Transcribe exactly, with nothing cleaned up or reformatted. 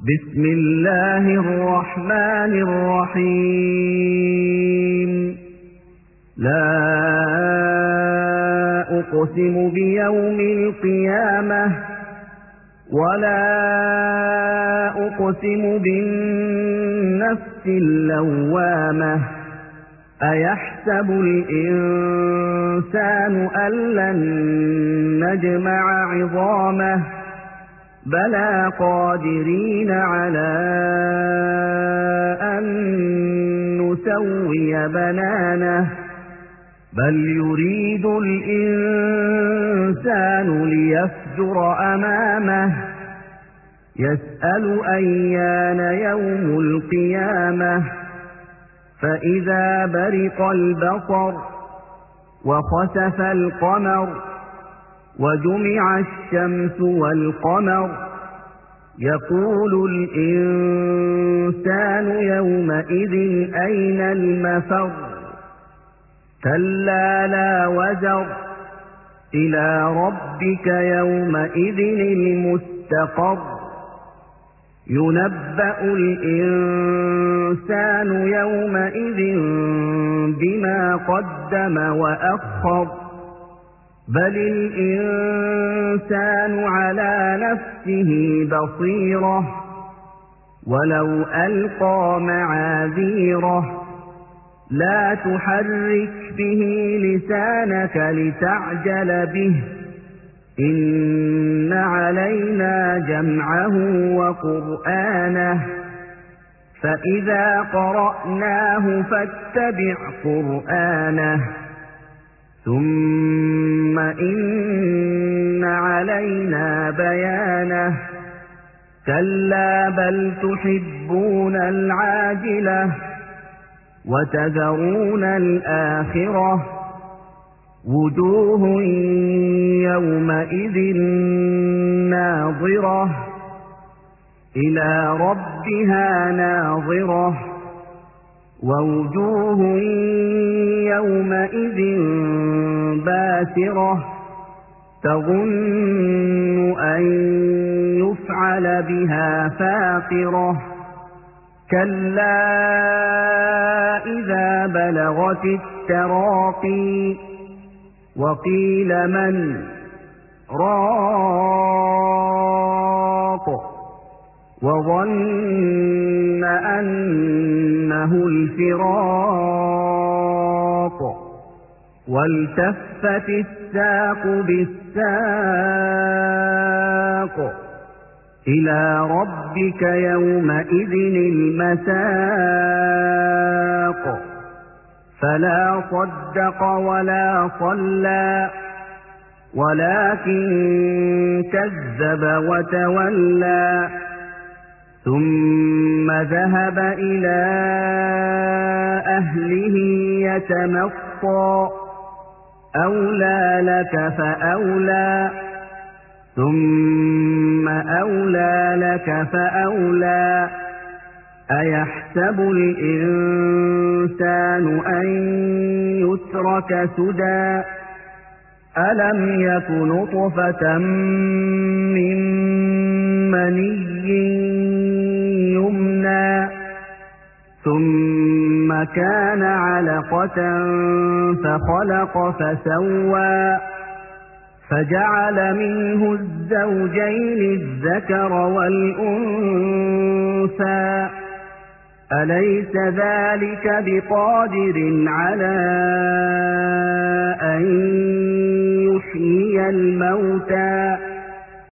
بسم الله الرحمن الرحيم لا أقسم بيوم القيامة ولا أقسم بالنفس اللوامة أيحسب الإنسان أن لن نجمع عظامه بلى قادرين على أن نسوي بنانه بل يريد الإنسان ليفجر أمامه يسأل أيان يوم القيامة فإذا برق البصر وخسف القمر وجمع الشمس والقمر يقول الإنسان يومئذ أين المفر كلا لا وزر إلى ربك يومئذ المستقر ينبأ الإنسان يومئذ بما قدم وأخر بل الإنسان على نفسه بصيرة ولو ألقى معاذيره لا تحرك به لسانك لتعجل به إن علينا جمعه وقرآنه فإذا قرأناه فاتبع قرآنه ثم إن علينا بيانه كلا بل تحبون العاجلة وتذرون الآخرة وجوه يومئذ ناظرة إلى ربها ناظرة ووجوه يومئذ باسرة تظن أن يفعل بها فاقرة كلا إذا بلغت التراقي وقيل من راق وظن أنه الفراق والتفت الساق بالساق إلى ربك يومئذ المساق فلا صدق ولا صلى ولكن كذب وتولى ثم ذهب إلى أهله يتمطى أولى لك فأولى ثم أولى لك فأولى أيحسب الإنسان أن يترك سدى ألم يك نطفة من مني يمنى ثم كان علقة فخلق فسوى فجعل منه الزوجين الذكر والأنثى أليس ذلك بقادر على أن يحيي الموتى